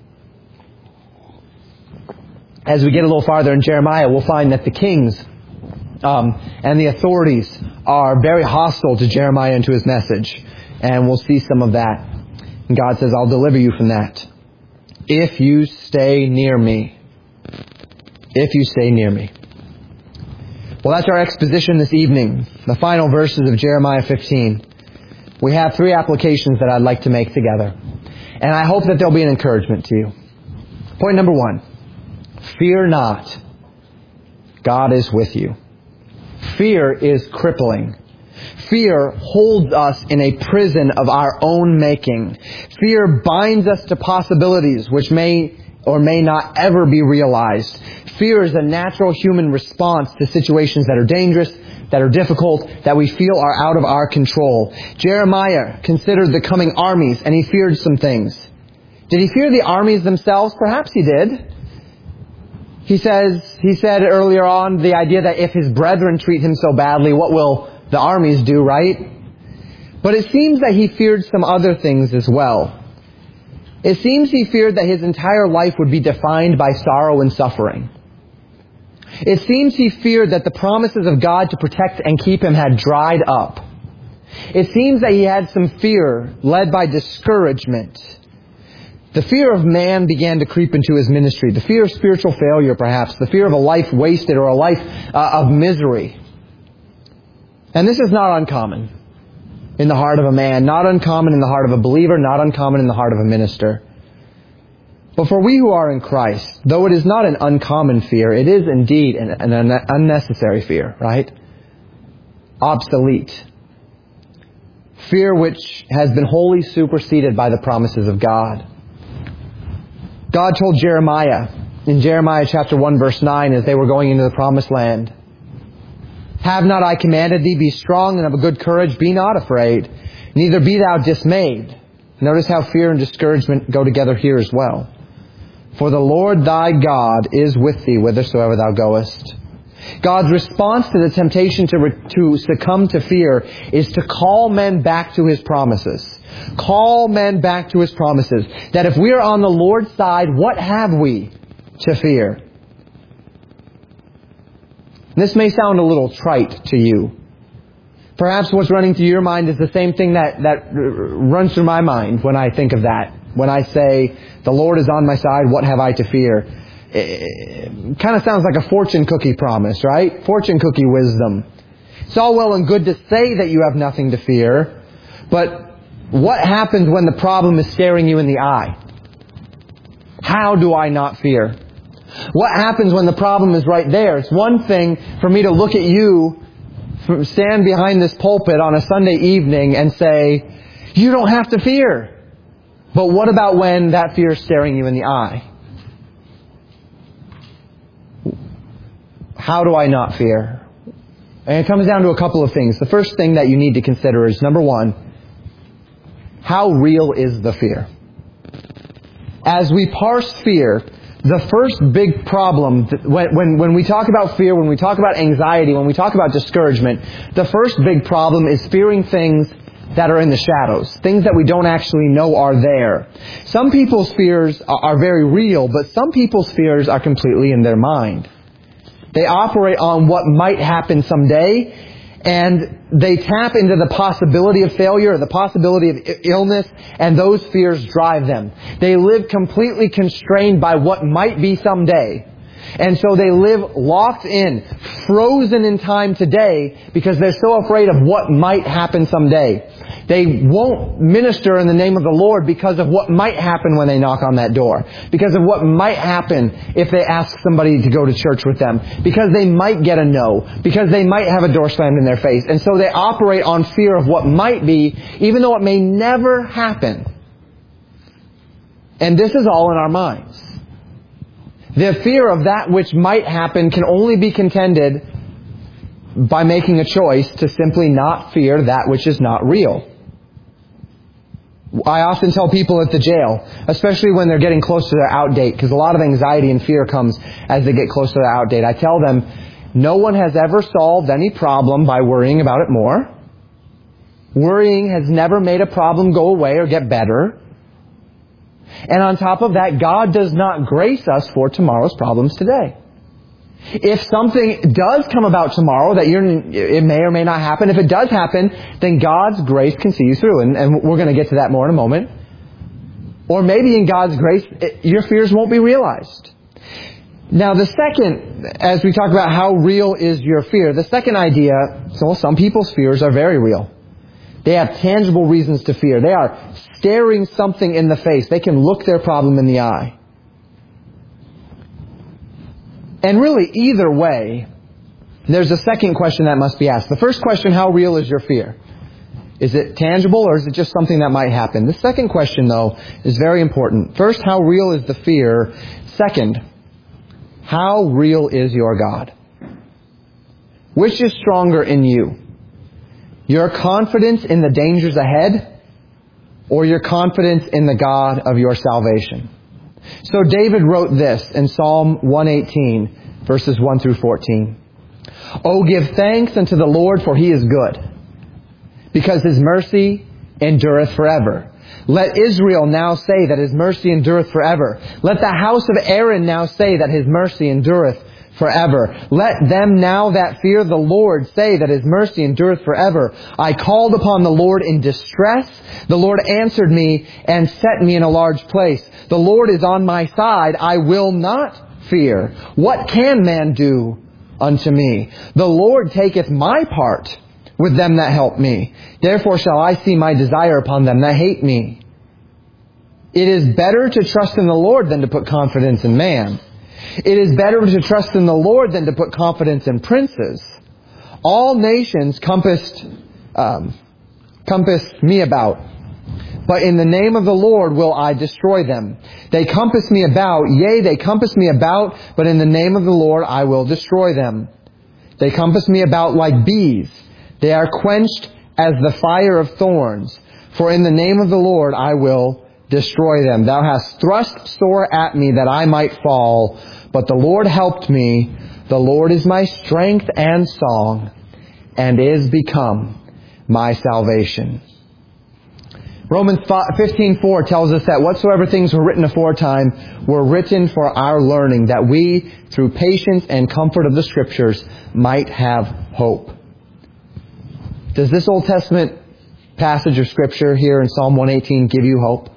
As we get a little farther in Jeremiah, we'll find that the kings Um, and the authorities are very hostile to Jeremiah and to his message. And we'll see some of that. And God says, I'll deliver you from that. If you stay near me. If you stay near me. Well, that's our exposition this evening. The final verses of Jeremiah fifteen. We have three applications that I'd like to make together. And I hope that they'll be an encouragement to you. Point number one. Fear not. God is with you. Fear is crippling. Fear holds us in a prison of our own making. Fear binds us to possibilities which may or may not ever be realized. Fear is a natural human response to situations that are dangerous, that are difficult, that we feel are out of our control. Jeremiah considered the coming armies and he feared some things. Did he fear the armies themselves? Perhaps he did. He says, he said earlier on the idea that if his brethren treat him so badly, what will the armies do, right? But it seems that he feared some other things as well. It seems he feared that his entire life would be defined by sorrow and suffering. It seems he feared that the promises of God to protect and keep him had dried up. It seems that he had some fear led by discouragement. The fear of man began to creep into his ministry. The fear of spiritual failure, perhaps. The fear of a life wasted or a life uh, of misery. And this is not uncommon in the heart of a man, not uncommon in the heart of a believer, not uncommon in the heart of a minister. But for we who are in Christ, though it is not an uncommon fear, it is indeed an, an unnecessary fear, right? Obsolete. Fear which has been wholly superseded by the promises of God. God told Jeremiah in Jeremiah chapter one verse nine as they were going into the promised land, "Have not I commanded thee, be strong and of a good courage, be not afraid, neither be thou dismayed." Notice how fear and discouragement go together here as well. "For the Lord thy God is with thee whithersoever thou goest." God's response to the temptation to, re- to succumb to fear is to call men back to His promises. Call men back to His promises. That if we are on the Lord's side, what have we to fear? This may sound a little trite to you. Perhaps what's running through your mind is the same thing that, that runs through my mind when I think of that. When I say, the Lord is on my side, what have I to fear? It kind of sounds like a fortune cookie promise, right? Fortune cookie wisdom. It's all well and good to say that you have nothing to fear, but what happens when the problem is staring you in the eye? How do I not fear? What happens when the problem is right there? It's one thing for me to look at you, stand behind this pulpit on a Sunday evening and say, you don't have to fear. But what about when that fear is staring you in the eye? How do I not fear? And it comes down to a couple of things. The first thing that you need to consider is, number one, how real is the fear? As we parse fear, the first big problem, when, when, when we talk about fear, when we talk about anxiety, when we talk about discouragement, the first big problem is fearing things that are in the shadows, things that we don't actually know are there. Some people's fears are very real, but some people's fears are completely in their mind. They operate on what might happen someday, and they tap into the possibility of failure, the possibility of illness, and those fears drive them. They live completely constrained by what might be someday. And so they live locked in, frozen in time today, because they're so afraid of what might happen someday. They won't minister in the name of the Lord because of what might happen when they knock on that door. Because of what might happen if they ask somebody to go to church with them. Because they might get a no. Because they might have a door slammed in their face. And so they operate on fear of what might be, even though it may never happen. And this is all in our minds. The fear of that which might happen can only be contended by making a choice to simply not fear that which is not real. I often tell people at the jail, especially when they're getting close to their out date, because a lot of anxiety and fear comes as they get close to their out date. I tell them, no one has ever solved any problem by worrying about it more. Worrying has never made a problem go away or get better. And on top of that, God does not grace us for tomorrow's problems today. If something does come about tomorrow that you're, it may or may not happen, if it does happen, then God's grace can see you through. And, and we're going to get to that more in a moment. Or maybe in God's grace, it, your fears won't be realized. Now the second, as we talk about how real is your fear, the second idea, so some people's fears are very real. They have tangible reasons to fear. They are staring something in the face. They can look their problem in the eye. And really, either way, there's a second question that must be asked. The first question, how real is your fear? Is it tangible or is it just something that might happen? The second question, though, is very important. First, how real is the fear? Second, how real is your God? Which is stronger in you? Your confidence in the dangers ahead or your confidence in the God of your salvation? So David wrote this in Psalm one eighteen, verses one through fourteen. Oh, give thanks unto the Lord, for He is good, because His mercy endureth forever. Let Israel now say that His mercy endureth forever. Let the house of Aaron now say that His mercy endureth forever. Let them now that fear the Lord say that His mercy endureth forever. I called upon the Lord in distress. The Lord answered me and set me in a large place. The Lord is on my side. I will not fear. What can man do unto me? The Lord taketh my part with them that help me. Therefore shall I see my desire upon them that hate me. It is better to trust in the Lord than to put confidence in man. It is better to trust in the Lord than to put confidence in princes. All nations compassed, um, compassed me about, but in the name of the Lord will I destroy them. They compass me about, yea, they compass me about, but in the name of the Lord I will destroy them. They compass me about like bees. They are quenched as the fire of thorns. For in the name of the Lord I will destroy them. Thou hast thrust sore at me that I might fall, but the Lord helped me. The Lord is my strength and song, and is become my salvation. Romans fifteen four tells us that whatsoever things were written aforetime were written for our learning, that we, through patience and comfort of the Scriptures, might have hope. Does this Old Testament passage of Scripture here in Psalm one eighteen give you hope?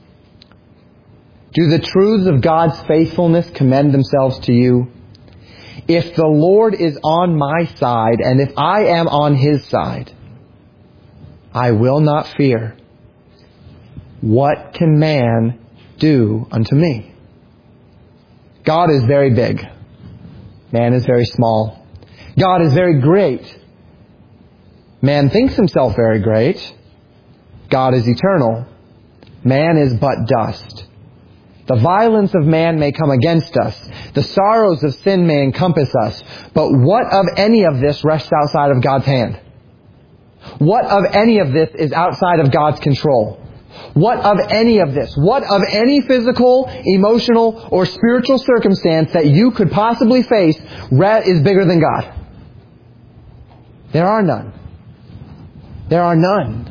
Do the truths of God's faithfulness commend themselves to you? If the Lord is on my side, and if I am on His side, I will not fear. What can man do unto me? God is very big. Man is very small. God is very great. Man thinks himself very great. God is eternal. Man is but dust. The violence of man may come against us. The sorrows of sin may encompass us. But what of any of this rests outside of God's hand? What of any of this is outside of God's control? What of any of this? What of any physical, emotional, or spiritual circumstance that you could possibly face is bigger than God? There are none. There are none.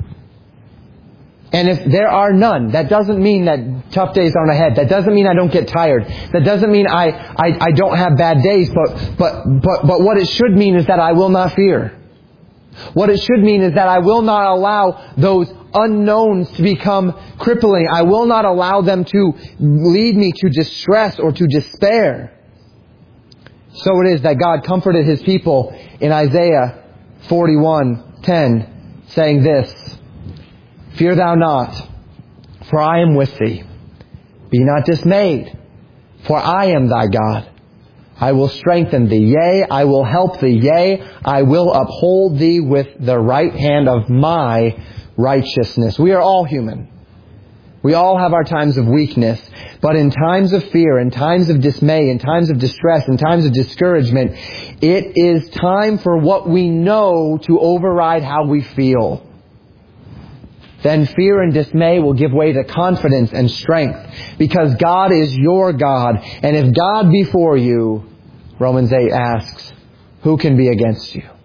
And if there are none, that doesn't mean that tough days aren't ahead. That doesn't mean I don't get tired. That doesn't mean I, I, I don't have bad days. But, but, but, but what it should mean is that I will not fear. What it should mean is that I will not allow those unknowns to become crippling. I will not allow them to lead me to distress or to despair. So it is that God comforted His people in Isaiah forty-one ten, saying this, Fear thou not, for I am with thee. Be not dismayed, for I am thy God. I will strengthen thee, yea, I will help thee, yea, I will uphold thee with the right hand of my righteousness. We are all human. We all have our times of weakness. But in times of fear, in times of dismay, in times of distress, in times of discouragement, it is time for what we know to override how we feel. Then fear and dismay will give way to confidence and strength, because God is your God. And if God be for you, Romans eight asks, who can be against you?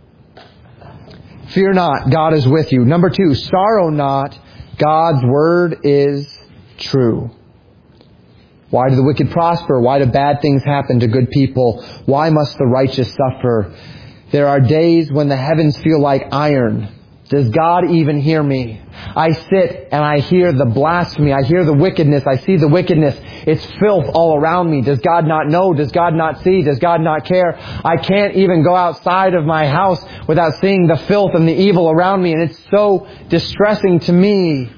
Fear not, God is with you. Number two, sorrow not, God's word is true. Why do the wicked prosper? Why do bad things happen to good people? Why must the righteous suffer? There are days when the heavens feel like iron. Does God even hear me? I sit and I hear the blasphemy. I hear the wickedness. I see the wickedness. It's filth all around me. Does God not know? Does God not see? Does God not care? I can't even go outside of my house without seeing the filth and the evil around me. And it's so distressing to me.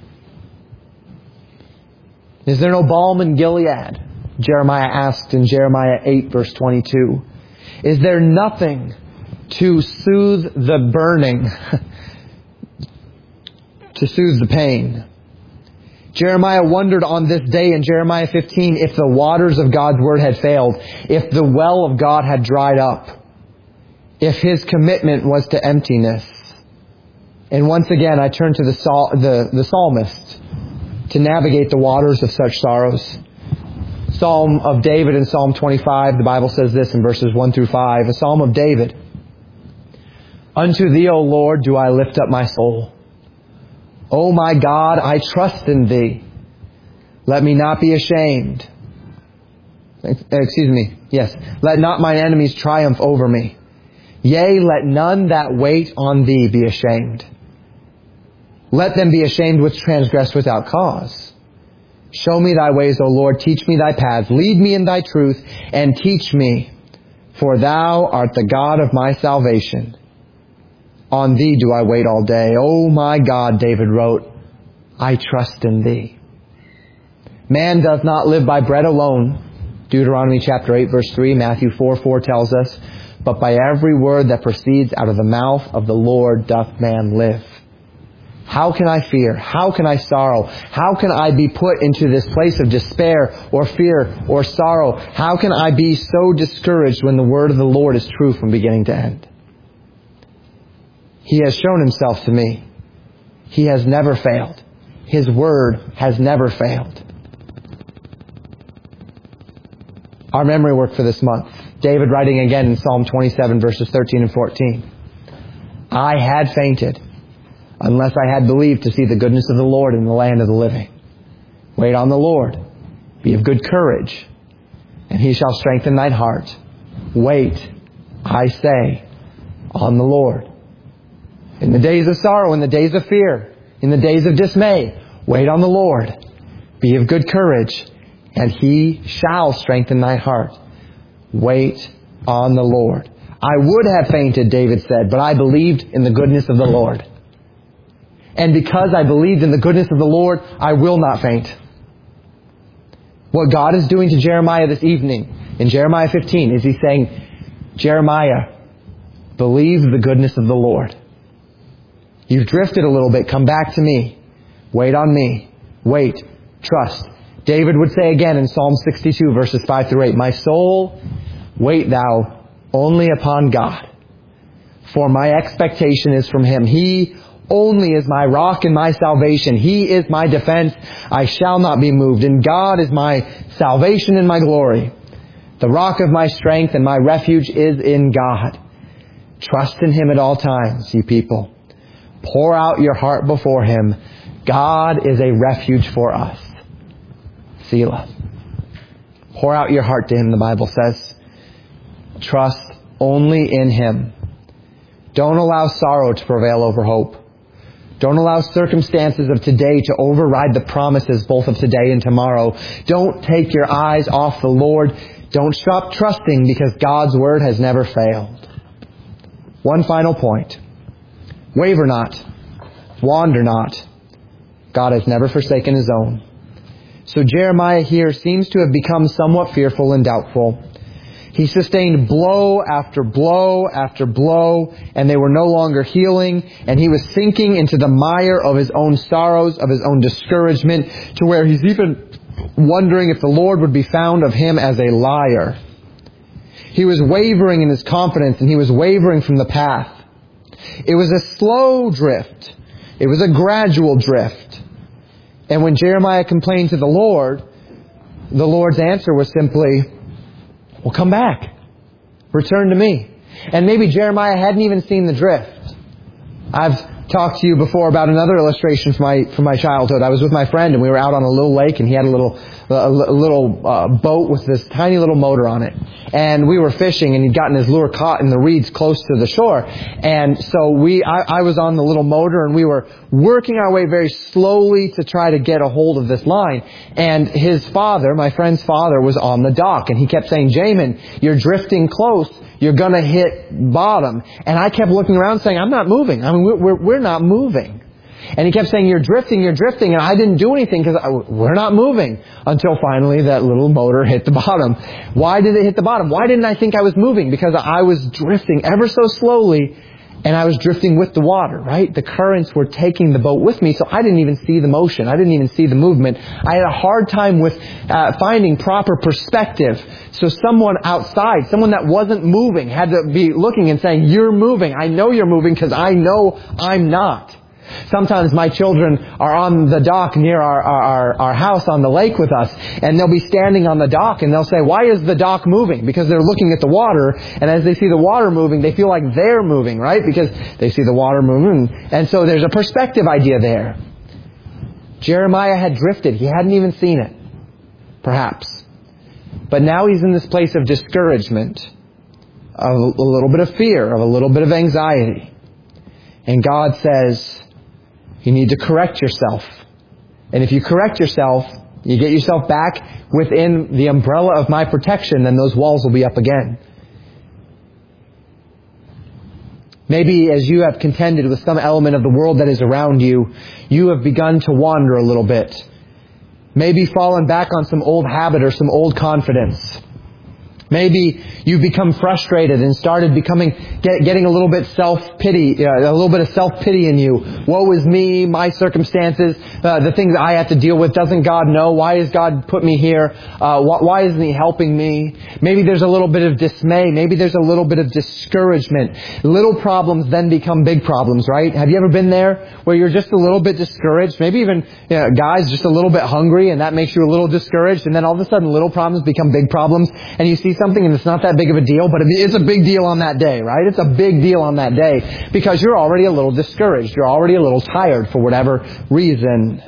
Is there no balm in Gilead? Jeremiah asked in Jeremiah eight verse twenty-two. Is there nothing to soothe the burning? To soothe the pain. Jeremiah wondered on this day in Jeremiah fifteen if the waters of God's word had failed, if the well of God had dried up, if His commitment was to emptiness. And once again, I turn to the, the, the psalmist to navigate the waters of such sorrows. Psalm of David in Psalm twenty-five, the Bible says this in verses one through five, a psalm of David. Unto Thee, O Lord, do I lift up my soul. O my God, I trust in Thee. Let me not be ashamed. Excuse me. Yes. Let not mine enemies triumph over me. Yea, let none that wait on thee be ashamed. Let them be ashamed which transgress without cause. Show me thy ways, O Lord. Teach me thy paths. Lead me in thy truth and teach me. For thou art the God of my salvation. On thee do I wait all day. O my God, David wrote, I trust in thee. Man does not live by bread alone. Deuteronomy chapter eight verse three, Matthew four four tells us, but by every word that proceeds out of the mouth of the Lord doth man live. How can I fear? How can I sorrow? How can I be put into this place of despair or fear or sorrow? How can I be so discouraged when the word of the Lord is true from beginning to end? He has shown himself to me. He has never failed. His word has never failed. Our memory work for this month. David writing again in Psalm twenty-seven verses thirteen and fourteen. I had fainted unless I had believed to see the goodness of the Lord in the land of the living. Wait on the Lord. Be of good courage, and He shall strengthen thine heart. Wait, I say, on the Lord. In the days of sorrow, in the days of fear, in the days of dismay, wait on the Lord. Be of good courage, and He shall strengthen thy heart. Wait on the Lord. I would have fainted, David said, but I believed in the goodness of the Lord. And because I believed in the goodness of the Lord, I will not faint. What God is doing to Jeremiah this evening, in Jeremiah fifteen, is He's saying, Jeremiah, believe the goodness of the Lord. You've drifted a little bit. Come back to me. Wait on me. Wait. Trust. David would say again in Psalm sixty-two, verses five through eight, my soul, wait thou only upon God, for my expectation is from Him. He only is my rock and my salvation. He is my defense. I shall not be moved. And God is my salvation and my glory. The rock of my strength and my refuge is in God. Trust in Him at all times, ye people. Pour out your heart before Him. God is a refuge for us. Selah. Pour out your heart to Him, the Bible says. Trust only in Him. Don't allow sorrow to prevail over hope. Don't allow circumstances of today to override the promises both of today and tomorrow. Don't take your eyes off the Lord. Don't stop trusting, because God's word has never failed. One final point. Waver not. Wander not. God has never forsaken His own. So Jeremiah here seems to have become somewhat fearful and doubtful. He sustained blow after blow after blow, and they were no longer healing, and he was sinking into the mire of his own sorrows, of his own discouragement, to where he's even wondering if the Lord would be found of him as a liar. He was wavering in his confidence, and he was wavering from the path. It was a slow drift. It was a gradual drift. And when Jeremiah complained to the Lord, the Lord's answer was simply, well, come back. Return to me. And maybe Jeremiah hadn't even seen the drift. I've talked to you before about another illustration from my from my childhood. I was with my friend and we were out on a little lake, and he had a little a, a little uh, boat with this tiny little motor on it. And we were fishing, and he'd gotten his lure caught in the reeds close to the shore. And so we I, I was on the little motor, and we were working our way very slowly to try to get a hold of this line. And his father, my friend's father, was on the dock, and he kept saying, Jamin, you're drifting close. You're going to hit bottom. And I kept looking around saying, I'm not moving. I mean, we're, we're not moving. And he kept saying, you're drifting, you're drifting. And I didn't do anything because we're not moving, until finally that little motor hit the bottom. Why did it hit the bottom? Why didn't I think I was moving? Because I was drifting ever so slowly, and I was drifting with the water, right? The currents were taking the boat with me, so I didn't even see the motion. I didn't even see the movement. I had a hard time with uh, finding proper perspective. So someone outside, someone that wasn't moving, had to be looking and saying, you're moving. I know you're moving because I know I'm not. Sometimes my children are on the dock near our, our, our house on the lake with us, and they'll be standing on the dock, and they'll say, why is the dock moving? Because they're looking at the water, and as they see the water moving, they feel like they're moving, right? Because they see the water moving. And so there's a perspective idea there. Jeremiah had drifted. He hadn't even seen it, perhaps. But now he's in this place of discouragement, of a little bit of fear, of a little bit of anxiety. And God says, you need to correct yourself. And if you correct yourself, you get yourself back within the umbrella of my protection, then those walls will be up again. Maybe as you have contended with some element of the world that is around you, you have begun to wander a little bit. Maybe fallen back on some old habit or some old confidence. Maybe you've become frustrated and started becoming, get, getting a little bit self-pity, uh, a little bit of self-pity in you. Woe is me, my circumstances, uh, the things I have to deal with. Doesn't God know? Why has God put me here? Uh, wh- why isn't He helping me? Maybe there's a little bit of dismay. Maybe there's a little bit of discouragement. Little problems then become big problems, right? Have you ever been there where you're just a little bit discouraged? Maybe even, you know, guys, just a little bit hungry, and that makes you a little discouraged. And then all of a sudden little problems become big problems, and you see something and it's not that big of a deal, but it's a big deal on that day, right? It's a big deal on that day because you're already a little discouraged. You're already a little tired for whatever reason.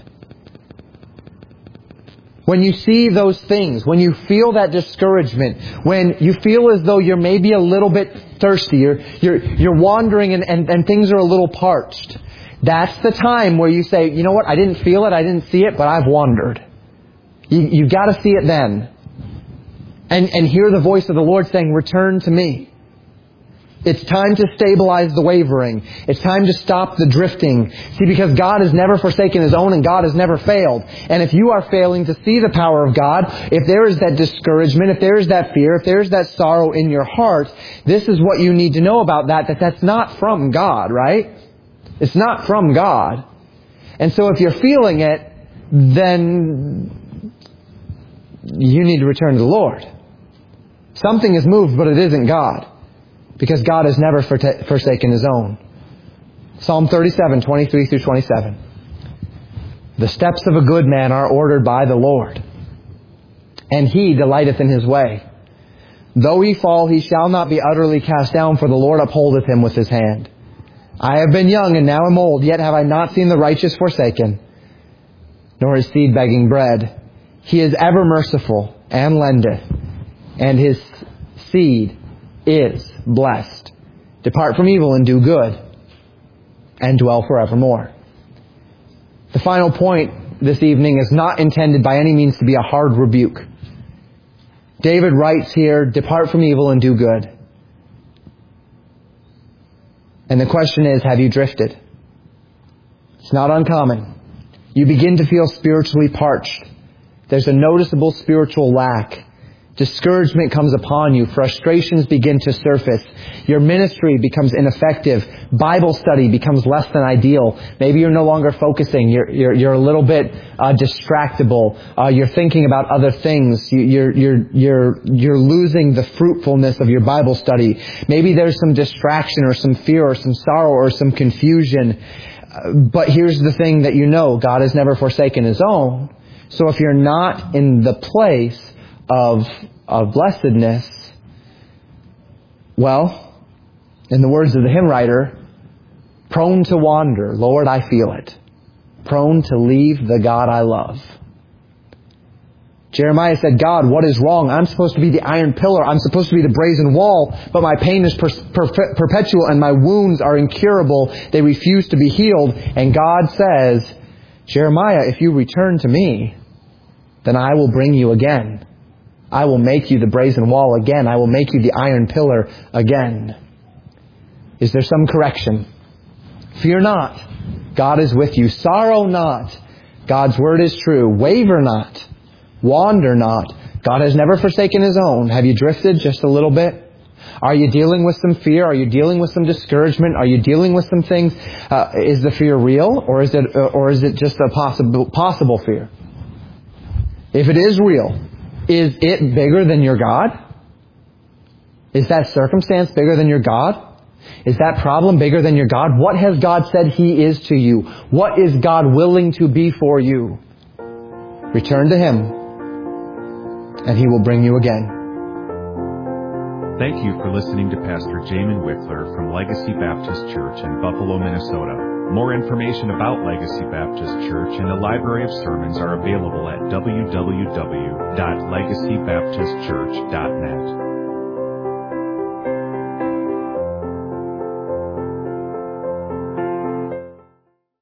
When you see those things, when you feel that discouragement, when you feel as though you're maybe a little bit thirsty, you're, you're, you're wandering and, and, and things are a little parched, that's the time where you say, you know what, I didn't feel it, I didn't see it, but I've wandered. You, you've got to see it then. And, and hear the voice of the Lord saying, return to me. It's time to stabilize the wavering. It's time to stop the drifting. See, because God has never forsaken His own and God has never failed. And if you are failing to see the power of God, if there is that discouragement, if there is that fear, if there is that sorrow in your heart, this is what you need to know about that, that that's not from God, right? It's not from God. And so if you're feeling it, then you need to return to the Lord. Something is moved, but it isn't God. Because God has never forsaken His own. Psalm thirty-seven, twenty-three through twenty-seven. The steps of a good man are ordered by the Lord, and He delighteth in his way. Though he fall, he shall not be utterly cast down, for the Lord upholdeth him with His hand. I have been young, and now am old, yet have I not seen the righteous forsaken, nor his seed begging bread. He is ever merciful, and lendeth, and his seed is blessed. Depart from evil and do good, and dwell forevermore. The final point this evening is not intended by any means to be a hard rebuke. David writes here, depart from evil and do good. And the question is, have you drifted? It's not uncommon. You begin to feel spiritually parched. There's a noticeable spiritual lack. Discouragement comes upon you. Frustrations begin to surface. Your ministry becomes ineffective. Bible study becomes less than ideal. Maybe you're no longer focusing. You're you're, you're a little bit uh, distractible. Uh, you're thinking about other things. You, you're you're you're you're losing the fruitfulness of your Bible study. Maybe there's some distraction or some fear or some sorrow or some confusion. Uh, but here's the thing that you know: God has never forsaken His own. So if you're not in the place of of blessedness, well, in the words of the hymn writer, prone to wander, Lord, I feel it. Prone to leave the God I love. Jeremiah said, God, what is wrong? I'm supposed to be the iron pillar. I'm supposed to be the brazen wall, but my pain is per- per- perpetual and my wounds are incurable. They refuse to be healed. And God says, Jeremiah, if you return to me, then I will bring you again. I will make you the brazen wall again. I will make you the iron pillar again. Is there some correction? Fear not. God is with you. Sorrow not. God's word is true. Waver not. Wander not. God has never forsaken His own. Have you drifted just a little bit? Are you dealing with some fear? Are you dealing with some discouragement? Are you dealing with some things? Uh, is the fear real, or is it, or is it just a possible possible fear? If it is real, is it bigger than your God? Is that circumstance bigger than your God? Is that problem bigger than your God? What has God said He is to you? What is God willing to be for you? Return to Him, and He will bring you again. Thank you for listening to Pastor Jamin Wickler from Legacy Baptist Church in Buffalo, Minnesota. More information about Legacy Baptist Church and a library of sermons are available at w w w dot legacy baptist church dot net.